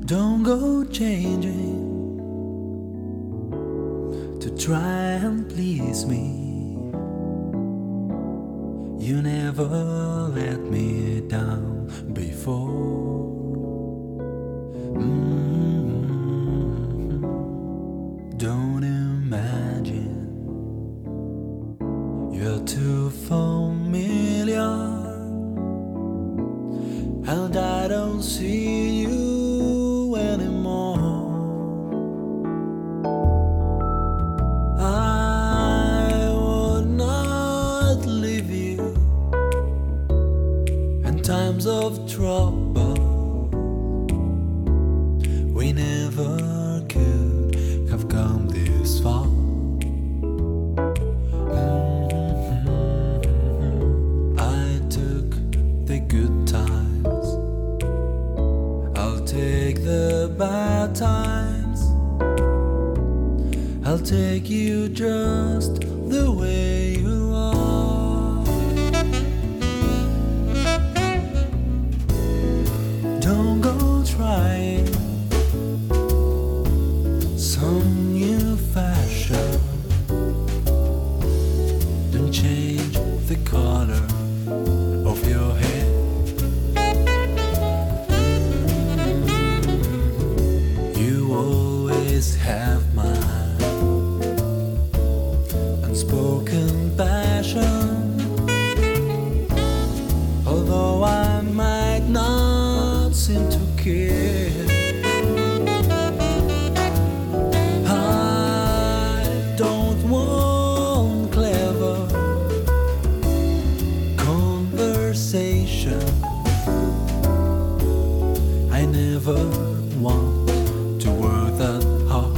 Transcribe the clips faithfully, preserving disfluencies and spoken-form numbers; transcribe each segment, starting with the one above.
Don't go changing to try and please me. You never let me down before. Mm-hmm. Don't imagine you're too familiar, and I don't see you anymore. I would not leave you in times of trouble. We never could have come this far. Mm-hmm. I took the good times, I'll take the bad times. I'll take you just the way you are. Don't go trying some new fashion. Don't change the color of your hair. You always have my unspoken passion, although I might not seem to care. I don't want clever conversation. I never want to work that hard.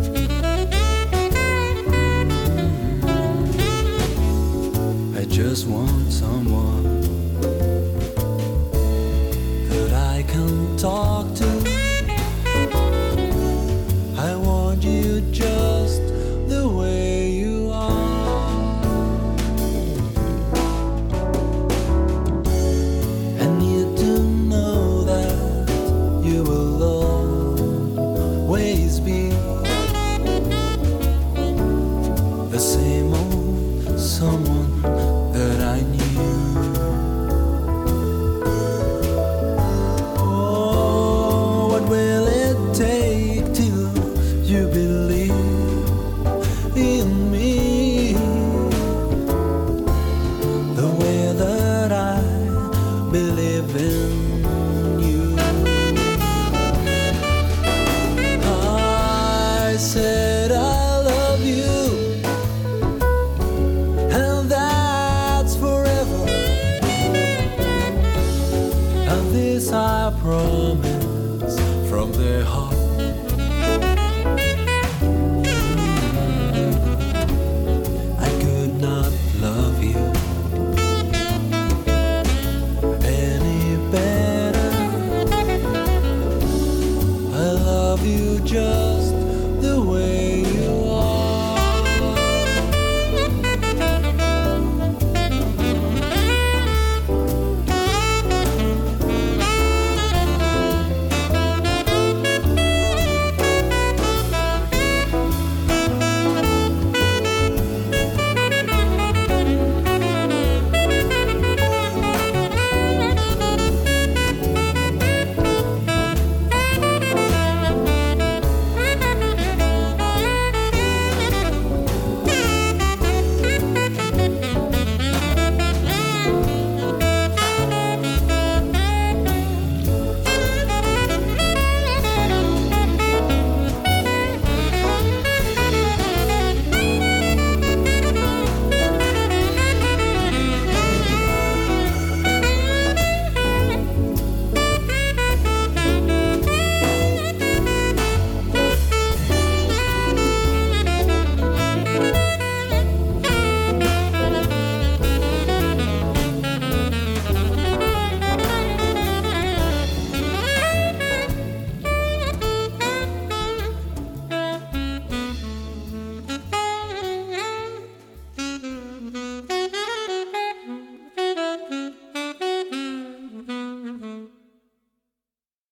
I just want someone that I can talk to. I want you just the way you are. I need to know that you will always be the same old someone that I knew. Oh, what will it take till you believe in me the way that I believe in you? I said I love you, and that's forever, and this I promise from the heart. I could not love you any better. I love you just